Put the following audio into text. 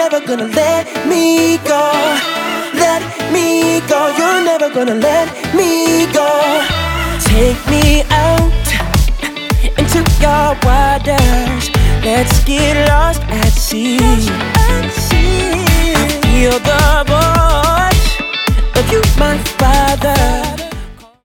never gonna let me go. Let me go, you're never gonna let me go. Take me out into your waters. Let's get lost at sea.